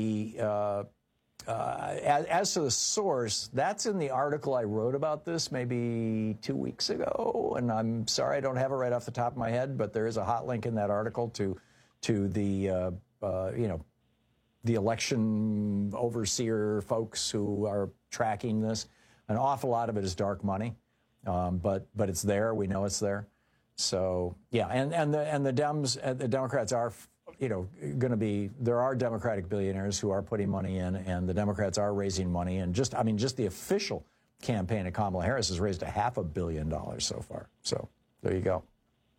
as to the source, that's in the article I wrote about this maybe 2 weeks ago. And I'm sorry I don't have it right off the top of my head, but there is a hot link in that article to the the election overseer folks who are tracking this. An awful lot of it is dark money, but it's there. We know it's there. So yeah, and the Democrats are, going to be. There are Democratic billionaires who are putting money in, and the Democrats are raising money. And just the official campaign of Kamala Harris has raised $500 million so far. So there you go.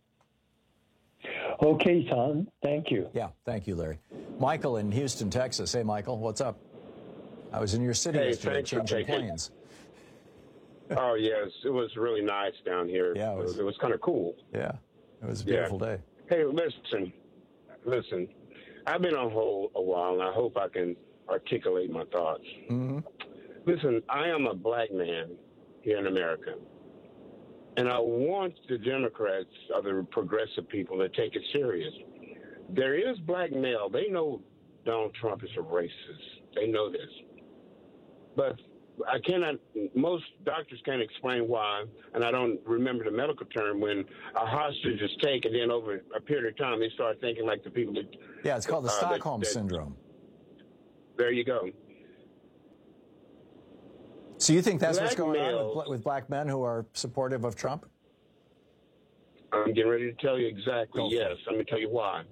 Okay, Tom. Thank you. Yeah, thank you, Larry. Michael in Houston, Texas. Hey, Michael, what's up? I was in your city yesterday changing planes. Oh, yes. It was really nice down here. Yeah, it was kind of cool. Yeah, it was a beautiful day. Hey, listen. I've been on hold a while, and I hope I can articulate my thoughts. Mm-hmm. Listen, I am a black man here in America, and I want the Democrats or the progressive people to take it serious. There is blackmail. They know Donald Trump is a racist. They know this. But most doctors can't explain why, and I don't remember the medical term, when a hostage is taken, then over a period of time, they start thinking like the people that... Yeah, it's called the Stockholm Syndrome. There you go. So you think that's what's going on with black men who are supportive of Trump? I'm getting ready to tell you exactly, yes. Let me tell you why.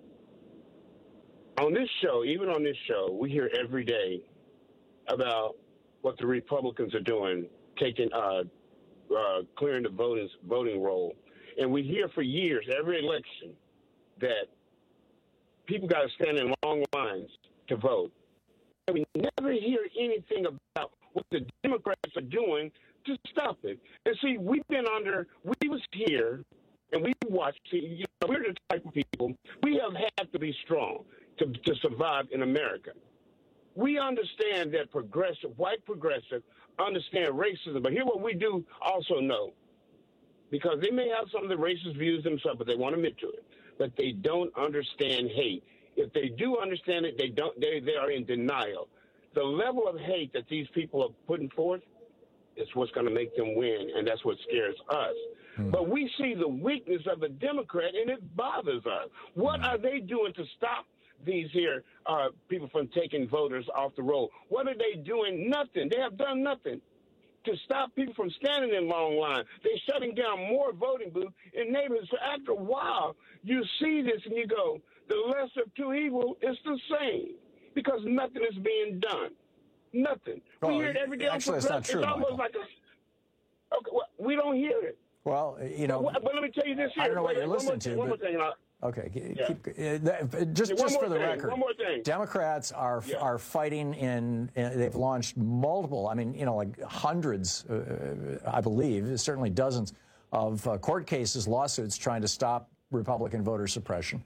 On this show, even on this show, we hear every day about what the Republicans are doing, taking, clearing the voting roll. And we hear for years, every election, that people got to stand in long lines to vote. And we never hear anything about what the Democrats are doing to stop it. And see, we was here, and we watched, we're the type of people, we have had to be strong to survive in America. We understand that white progressive, understand racism, but here's what we do also know, because they may have some of the racist views themselves, but they won't admit to it. But they don't understand hate. If they do understand it, they are in denial. The level of hate that these people are putting forth is what's going to make them win, and that's what scares us. But we see the weakness of the Democrat, and it bothers us. What are they doing to stop these here people from taking voters off the roll? What are they doing? Nothing. They have done nothing to stop people from standing in long line. They're shutting down more voting booths in neighborhoods. So after a while, you see this and you go, the lesser of two evils is the same, because nothing is being done. Nothing. Well, we hear it every day. Actually, it's not true, It's almost like we don't hear it. Well, But let me tell you this here. I don't know what you're listening to. One more thing. Okay, just for the record, one more thing. Democrats are fighting they've launched multiple, like hundreds, I believe, certainly dozens of court cases, lawsuits trying to stop Republican voter suppression.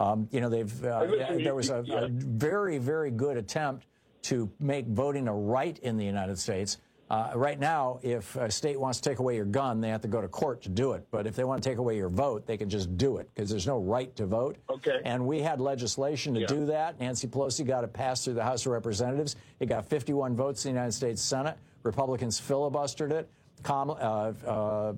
There was a very, very good attempt to make voting a right in the United States. Right now, if a state wants to take away your gun, they have to go to court to do it. But if they want to take away your vote, they can just do it, because there's no right to vote. Okay. And we had legislation to do that. Nancy Pelosi got it passed through the House of Representatives. It got 51 votes in the United States Senate. Republicans filibustered it. Joe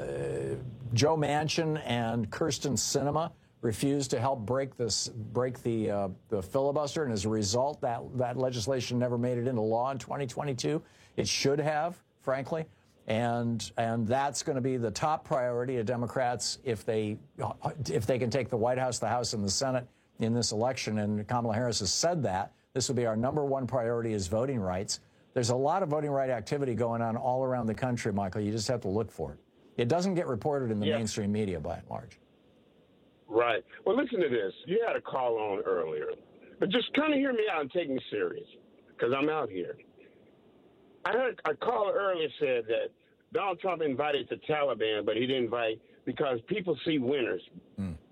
Manchin and Kyrsten Sinema refused to help break the filibuster, and as a result, that legislation never made it into law in 2022. It should have, frankly, and that's going to be the top priority of Democrats if they can take the White House, the House, and the Senate in this election. And Kamala Harris has said that this will be our #1 priority is voting rights. There's a lot of voting right activity going on all around the country, Michael. You just have to look for it. It doesn't get reported in the mainstream media by and large. Right. Well, listen to this. You had a call on earlier, but just kind of hear me out and take me serious, because I'm out here. I heard a caller earlier said that Donald Trump invited the Taliban, but he didn't invite because people see winners.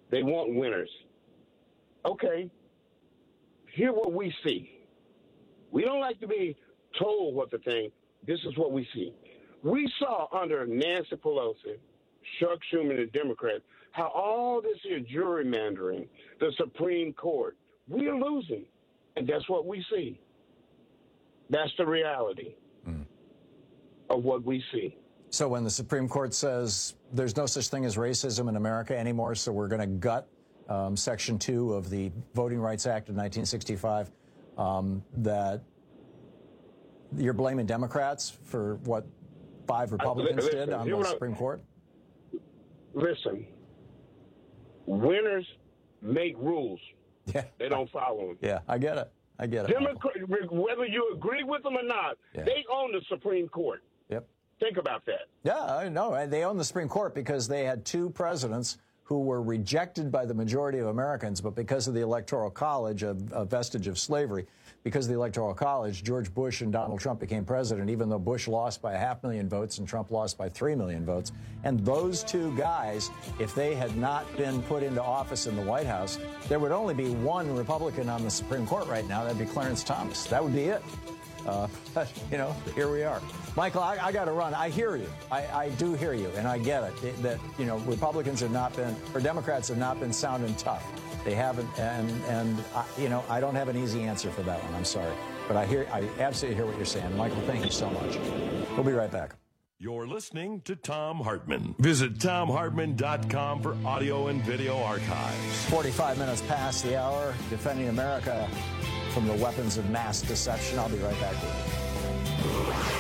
They want winners. Okay, here's what we see. We don't like to be told what to think. This is what we see. We saw under Nancy Pelosi, Chuck Schumer, and the Democrats, how all this here gerrymandering, the Supreme Court, we are losing. And that's what we see. That's the reality of what we see. So when the Supreme Court says there's no such thing as racism in America anymore, so we're going to gut Section 2 of the Voting Rights Act of 1965, that you're blaming Democrats for what 5 Republicans did on the Supreme Court? Listen, winners make rules. Yeah. They don't follow them. Yeah, I get it. Whether you agree with them or not, they own the Supreme Court. Yep. Think about that. Yeah, I know. They own the Supreme Court because they had 2 presidents who were rejected by the majority of Americans, but because of the Electoral College, a vestige of slavery, because of the Electoral College, George Bush and Donald Trump became president, even though Bush lost by 500,000 votes and Trump lost by 3 million votes. And those 2 guys, if they had not been put into office in the White House, there would only be 1 Republican on the Supreme Court right now. That'd be Clarence Thomas. That would be it. But, here we are. Michael, I got to run. I hear you. I do hear you, and I get it, that, Republicans have not been, or Democrats have not been sound and tough. They haven't, and I don't have an easy answer for that one. I'm sorry. But I absolutely hear what you're saying. Michael, thank you so much. We'll be right back. You're listening to Thom Hartmann. Visit ThomHartmann.com for audio and video archives. 45 minutes past the hour, defending America from the weapons of mass deception. I'll be right back with you.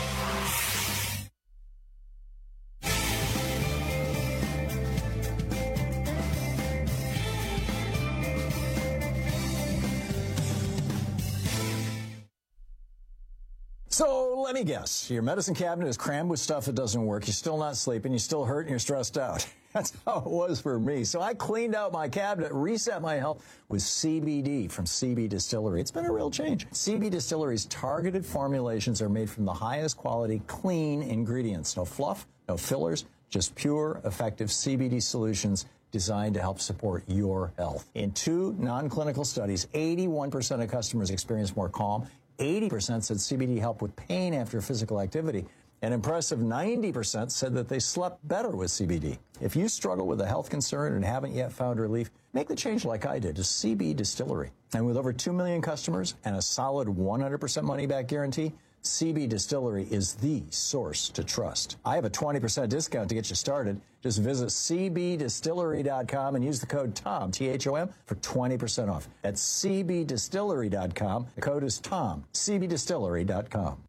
So let me guess, your medicine cabinet is crammed with stuff that doesn't work. You're still not sleeping. You're still hurt and you're stressed out. That's how it was for me. So I cleaned out my cabinet, reset my health with CBD from CB Distillery. It's been a real change. CB Distillery's targeted formulations are made from the highest quality, clean ingredients. No fluff, no fillers, just pure, effective CBD solutions designed to help support your health. In 2 non-clinical studies, 81% of customers experienced more calm. 80% said CBD helped with pain after physical activity. An impressive 90% said that they slept better with CBD. If you struggle with a health concern and haven't yet found relief, make the change like I did to CB Distillery. And with over 2 million customers and a solid 100% money-back guarantee, CB Distillery is the source to trust. I have a 20% discount to get you started. Just visit cbdistillery.com and use the code TOM, T-H-O-M, for 20% off. That's cbdistillery.com. The code is TOM, cbdistillery.com.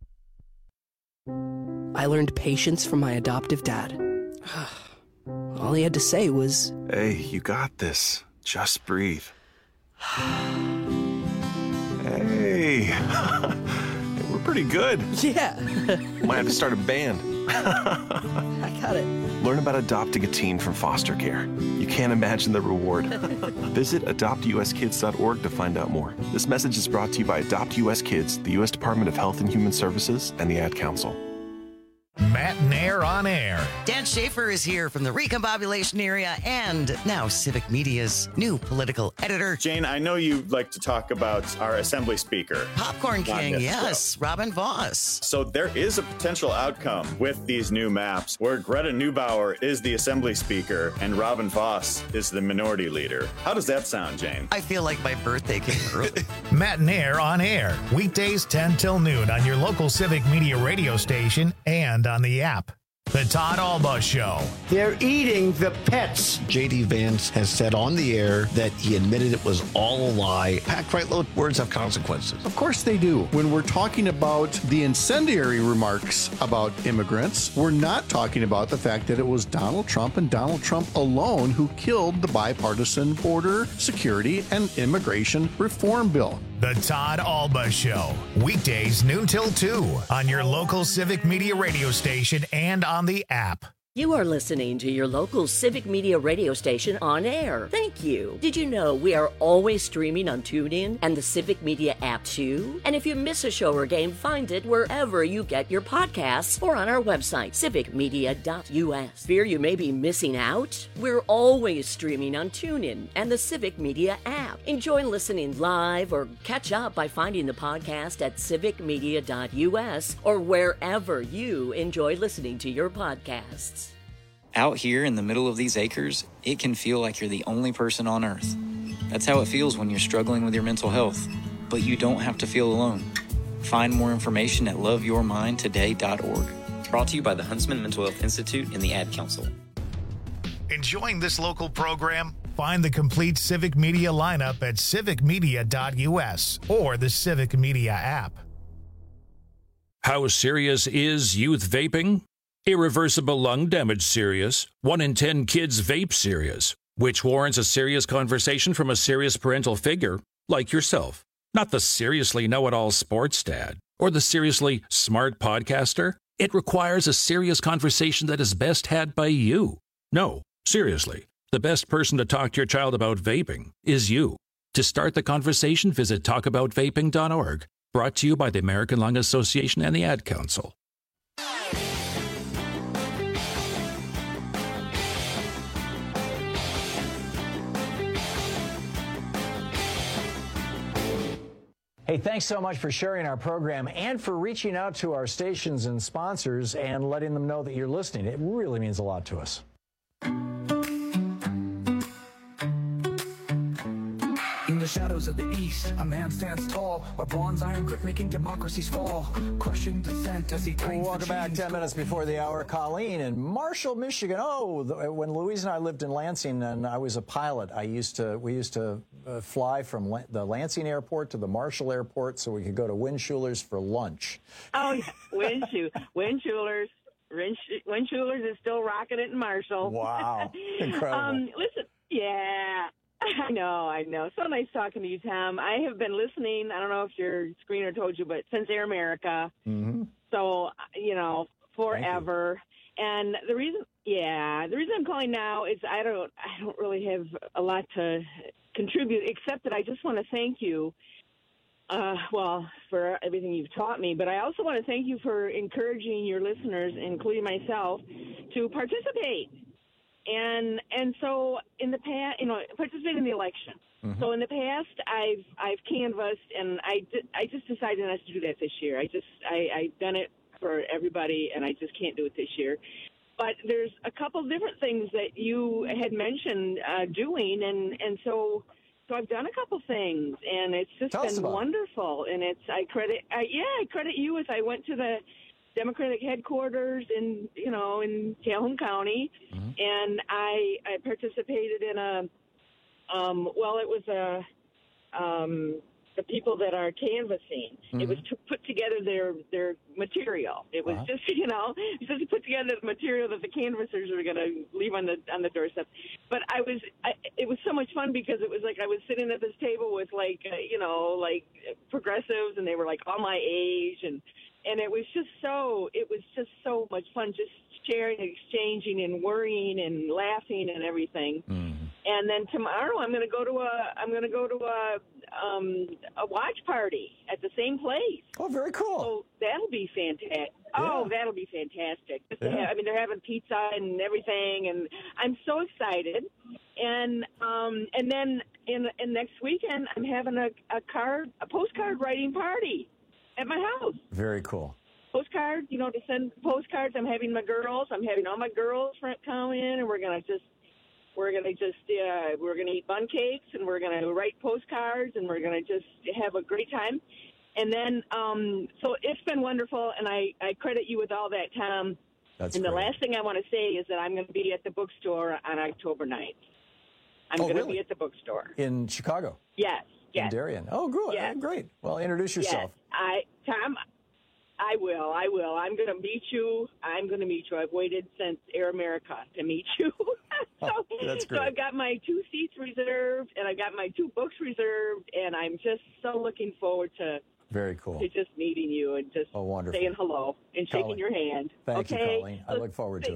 I learned patience from my adoptive dad. All he had to say was, "Hey, you got this. Just breathe." Hey. We're pretty good. Yeah. Might have to start a band. I got it. Learn about adopting a teen from foster care. You can't imagine the reward. Visit adoptuskids.org to find out more. This message is brought to you by Adopt US Kids, the U.S. Department of Health and Human Services, and the Ad Council. Matt Nair on air. Dan Schaefer is here from the Recombobulation area and now Civic Media's new political editor. Jane, I know you like to talk about our Assembly Speaker. Popcorn King, yes, Robin Voss. So there is a potential outcome with these new maps where Greta Neubauer is the Assembly Speaker and Robin Voss is the Minority Leader. How does that sound, Jane? I feel like my birthday came early. Matt Nair on air. Weekdays 10 till noon on your local Civic Media radio station and on the app. The Todd Alba Show. They're eating the pets. J.D. Vance has said on the air that he admitted it was all a lie. Pat Kreitlow, words have consequences. Of course they do. When we're talking about the incendiary remarks about immigrants, we're not talking about the fact that it was Donald Trump and Donald Trump alone who killed the bipartisan border security and immigration reform bill. The Todd Alba Show. Weekdays noon till 2 on your local Civic Media radio station and on the app. You are listening to your local Civic Media radio station on air. Thank you. Did you know we are always streaming on TuneIn and the Civic Media app too? And if you miss a show or game, find it wherever you get your podcasts or on our website, civicmedia.us. Fear you may be missing out? We're always streaming on TuneIn and the Civic Media app. Enjoy listening live or catch up by finding the podcast at civicmedia.us or wherever you enjoy listening to your podcasts. Out here in the middle of these acres, it can feel like you're the only person on Earth. That's how it feels when you're struggling with your mental health. But you don't have to feel alone. Find more information at loveyourmindtoday.org. Brought to you by the Huntsman Mental Health Institute and the Ad Council. Enjoying this local program? Find the complete Civic Media lineup at civicmedia.us or the Civic Media app. How serious is youth vaping? Irreversible lung damage serious. 1 in 10 kids vape serious, which warrants a serious conversation from a serious parental figure like yourself. Not the seriously know-it-all sports dad or the seriously smart podcaster. It requires a serious conversation that is best had by you. No, seriously, the best person to talk to your child about vaping is you. To start the conversation, visit talkaboutvaping.org. Brought to you by the American Lung Association and the Ad Council. Hey, thanks so much for sharing our program and for reaching out to our stations and sponsors and letting them know that you're listening. It really means a lot to us. In the shadows of the east, a man stands tall, where bronze iron grip making democracies fall, crushing dissent as he tightens Welcome back. 10 minutes before the hour. Colleen in Marshall, Michigan. When Louise and I lived in Lansing and I was a pilot, we used to fly from the Lansing airport to the Marshall airport so we could go to Windschuler's for lunch. Oh, yeah. Windschuler's is still rocking it in Marshall. Wow. Incredible. Listen, yeah. I know. So nice talking to you, Tom. I have been listening. I don't know if your screener told you, but since Air America. Mm-hmm. So, forever. And the reason I'm calling now is I don't really have a lot to contribute, except that I just want to thank you, for everything you've taught me. But I also want to thank you for encouraging your listeners, including myself, to participate. And so in the past, participate in the election. Mm-hmm. So in the past, I've canvassed, and I just decided not to do that this year. I've done it for everybody, and I just can't do it this year. But there's a couple different things that you had mentioned doing, and so I've done a couple things, and it's just been wonderful. And I credit you as I went to the Democratic headquarters in Calhoun County, mm-hmm. and I participated in the people that are canvassing. Mm-hmm. It was to put together their material. It was just to put together the material that the canvassers were going to leave on the doorstep. But it was so much fun because it was like I was sitting at this table with like progressives, and they were like all my age, and it was just so much fun, just sharing, exchanging, and worrying and laughing and everything. Mm-hmm. And then tomorrow I'm going to go to a watch party at the same place. Oh, very cool. So that'll be fantastic. Yeah. Oh, that'll be fantastic. Yeah. They're having pizza and everything, and I'm so excited. And then in next weekend I'm having a postcard writing party at my house. Very cool. Postcard, to send postcards. I'm having all my girls come in, and we're gonna eat bun cakes, and we're gonna write postcards, and we're gonna just have a great time. And then, so it's been wonderful, and I credit you with all that, Tom. That's and great. The last thing I want to say is that I'm going to be at the bookstore on October 9th. I'm going to be at the bookstore. In Chicago? Yes. In Darien. Oh, good. Yes. Great. Well, introduce yourself. Yes. Tom, I will. I'm going to meet you. I've waited since Air America to meet you. That's great. So I've got my 2 seats reserved, and I've got my 2 books reserved, and I'm just so looking forward to Very cool. to just meeting you and just saying hello and shaking your hand. Thank you, okay? Colleen. I look forward to it.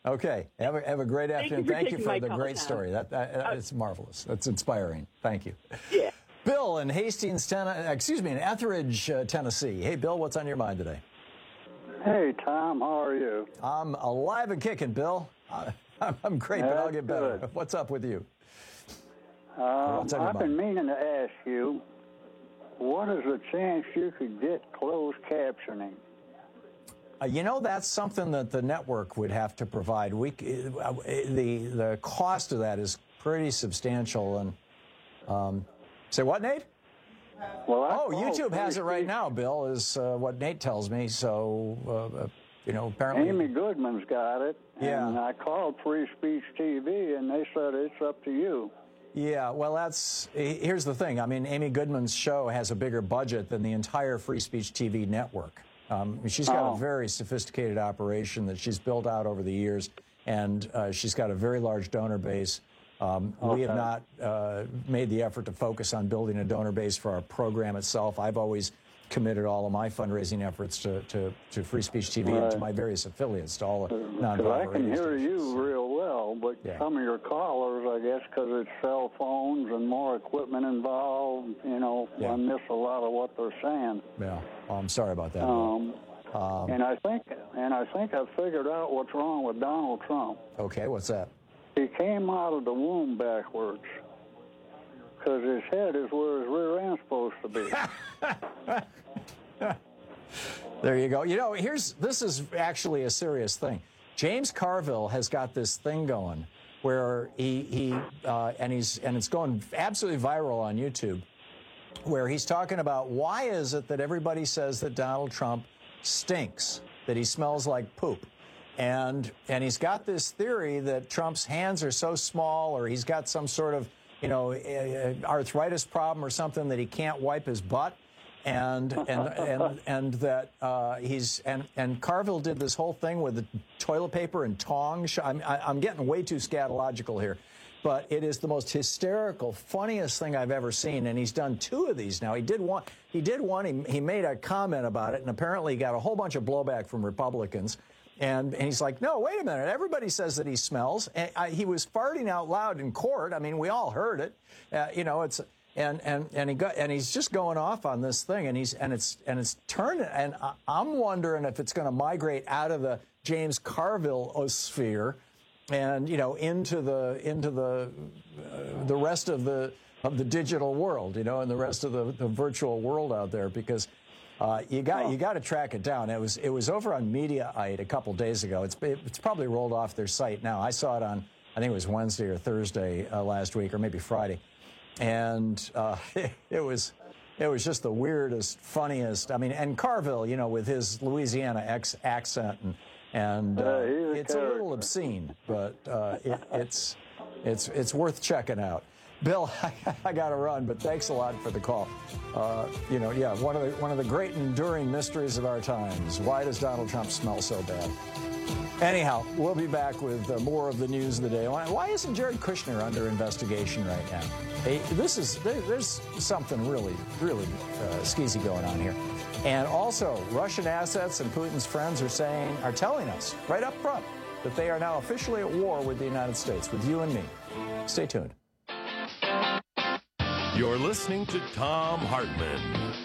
Okay. Have a great afternoon. Thank you for the great Tom. story. It's marvelous. That's inspiring. Thank you. Yeah. Bill in Hastings, in Etheridge, Tennessee. Hey, Bill, what's on your mind today? Hey, Tom, how are you? I'm alive and kicking, Bill. I'm great, but I'll get better. Good. What's up with you? I've been meaning to ask you, what is the chance you could get closed captioning? That's something that the network would have to provide. The cost of that is pretty substantial. And say what, Nate? Well, YouTube has it right now, Bill, is what Nate tells me. So, apparently. Amy Goodman's got it. Yeah. And I called Free Speech TV, and they said it's up to you. Yeah, well, here's the thing. I mean, Amy Goodman's show has a bigger budget than the entire Free Speech TV network. She's got a very sophisticated operation that she's built out over the years, and she's got a very large donor base. We have not made the effort to focus on building a donor base for our program itself. I've always committed all of my fundraising efforts to Free Speech TV and to my various affiliates, to all the nonprofit I can hear you real well, but some of your callers, I guess, because it's cell phones and more equipment involved, I miss a lot of what they're saying. Yeah, well, I'm sorry about that. And I think I've figured out what's wrong with Donald Trump. Okay, what's that? He came out of the womb backwards, because his head is where his rear end's supposed to be. There you go. This is actually a serious thing. James Carville has got this thing going where and it's going absolutely viral on YouTube, where he's talking about why is it that everybody says that Donald Trump stinks, that he smells like poop. And he's got this theory that Trump's hands are so small, or he's got some sort of arthritis problem or something, that he can't wipe his butt, and that and Carville did this whole thing with the toilet paper and tongs. I'm getting way too scatological here, but it is the most hysterical, funniest thing I've ever seen. And he's done 2 of these now. He did one. He made a comment about it, and apparently he got a whole bunch of blowback from Republicans. And he's like, no, wait a minute. Everybody says that he smells. And he was farting out loud in court. I mean, we all heard it. And he's just going off on this thing. And it's turning. And I'm wondering if it's going to migrate out of the James Carville sphere and into the rest of the digital world, and the rest of the virtual world out there, because. You got to track it down. It was over on Mediaite a couple days ago. It's probably rolled off their site now. I saw it on, I think it was Wednesday or Thursday last week, or maybe Friday, and it was just the weirdest, funniest. I mean, and Carville, with his Louisiana accent, and it's a little obscene, but it's worth checking out. Bill, I got to run, but thanks a lot for the call. One of the great enduring mysteries of our times. Why does Donald Trump smell so bad? Anyhow, we'll be back with more of the news of the day. Why isn't Jared Kushner under investigation right now? There's something really, really skeezy going on here. And also, Russian assets and Putin's friends are telling us right up front that they are now officially at war with the United States, with you and me. Stay tuned. You're listening to Thom Hartmann.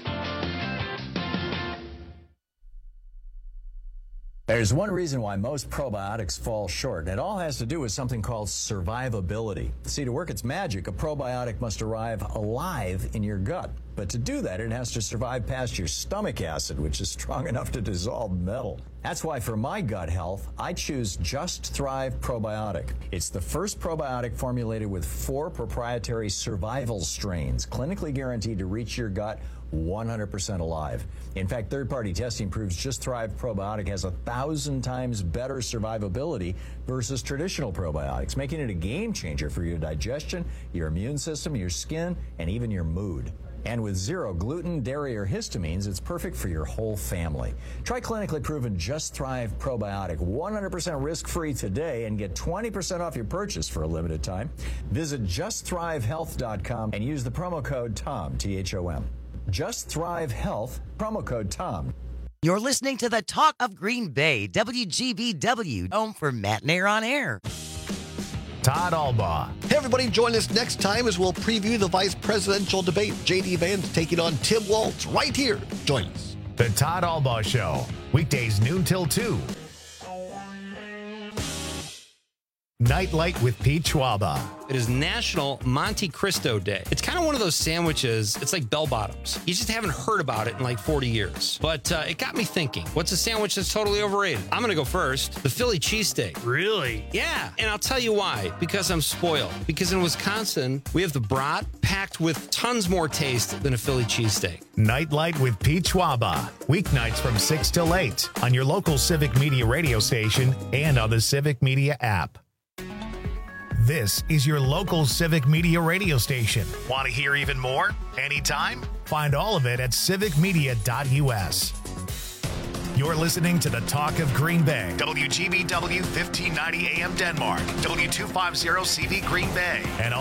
There's one reason why most probiotics fall short, and it all has to do with something called survivability. See, to work its magic, a probiotic must arrive alive in your gut. But to do that, it has to survive past your stomach acid, which is strong enough to dissolve metal. That's why for my gut health, I choose Just Thrive Probiotic. It's the first probiotic formulated with 4 proprietary survival strains, clinically guaranteed to reach your gut 100% alive. In fact, third-party testing proves Just Thrive Probiotic has 1,000 times better survivability versus traditional probiotics, making it a game changer for your digestion, your immune system, your skin, and even your mood. And with 0 gluten, dairy, or histamines, it's perfect for your whole family. Try clinically proven Just Thrive Probiotic 100% risk-free today and get 20% off your purchase for a limited time. Visit JustThriveHealth.com and use the promo code TOM, T-H-O-M. Just Thrive Health, promo code TOM. You're listening to the Talk of Green Bay, WGBW, home for Matt and Air on Air. Todd Albaugh. Hey, everybody, join us next time as we'll preview the vice presidential debate. J.D. Vance taking on Tim Walz right here. Join us. The Todd Albaugh Show, weekdays noon till 2. Nightlight with Pete Schwaba. It is National Monte Cristo Day. It's kind of one of those sandwiches. It's like bell bottoms. You just haven't heard about it in like 40 years. But it got me thinking, what's a sandwich that's totally overrated? I'm going to go first. The Philly cheesesteak. Really? Yeah. And I'll tell you why. Because I'm spoiled. Because in Wisconsin, we have the brat packed with tons more taste than a Philly cheesesteak. Nightlight with Pete Schwaba. Weeknights from 6 till 8 on your local Civic Media radio station and on the Civic Media app. This is your local Civic Media radio station. Want to hear even more? Anytime? Find all of it at civicmedia.us. You're listening to the Talk of Green Bay. WGBW 1590 AM Denmark. W250 CV Green Bay. And